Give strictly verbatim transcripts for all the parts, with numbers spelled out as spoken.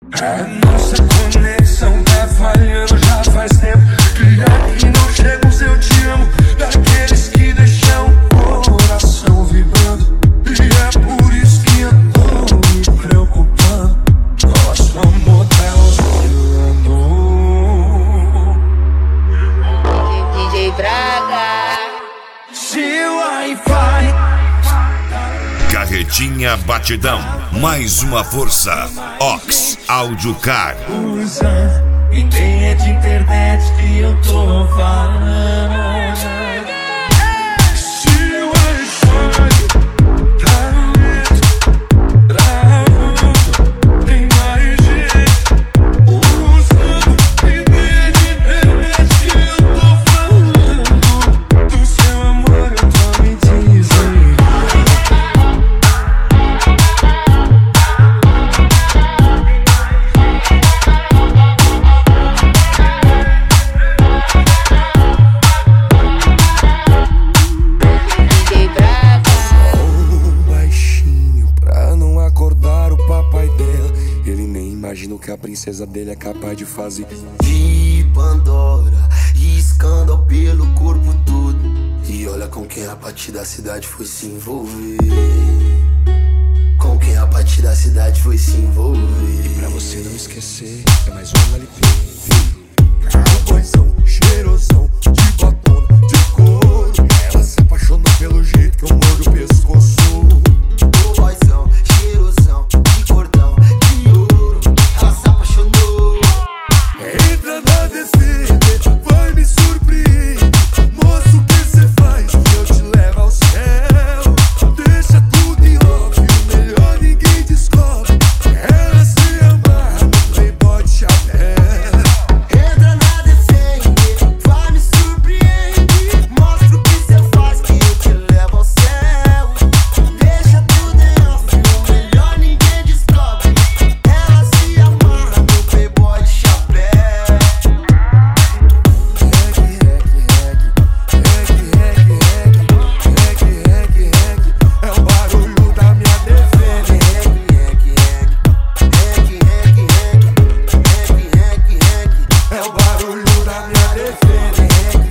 A nossa conexão tá falhando já faz tempo. E aqui não chega um seu te amo, daqueles que deixam o coração vibrando. E é por isso que eu tô me preocupando. Nosso amor tá oscilando. D J Braga. Se o Wi-Fi Carretinha Batidão, mais uma força. Ox Audiocar. usa e nem é de internet que eu tô falando. Se o Wi-Fi tá lento, travando, tem mais gente usando e nem é de internet que eu tô falando. Do seu amor eu tô me dizendo. Imagino que a princesa dele é capaz de fazer de Pandora, riscando pelo corpo todo. E olha com quem a partir da cidade foi se envolver. Com quem a partir da cidade foi se envolver. E pra você não esquecer, é mais um L P. Cowboyzão, cheirosão, de batona, de couro. Ela se apaixonou pelo jeito que eu mordo o pescoço. Cowboyzão, cheirosão, de cordão, de ouro. Ela se apaixonou. Entra na D C, vai me surpreender. Moço, o que cê faz? Que eu te levo ao céu. Deixa tudo em off, o melhor ninguém descobre. Ela se amarra no playboy de chapéu. Entra na D C, vai me surpreender. Mostra o que cê faz que eu te levo ao céu. Deixa tudo em off, o melhor ninguém descobre. Ela se amarra no playboy de chapéu. É o barulho da minha defesa. É o barulho da minha defesa.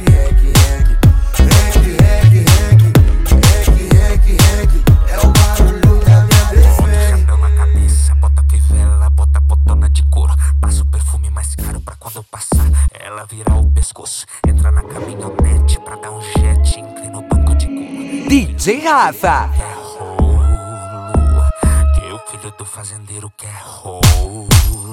É o barulho da minha defesa. Chapéu na cabeça, bota fivela, bota botona de couro. Passa o perfume mais caro pra quando passar ela virar o pescoço. Entra na caminhonete pra dar um jet, inclina no banco de couro. D J Rafa. Quer rolo, que o filho do fazendeiro quer rolo.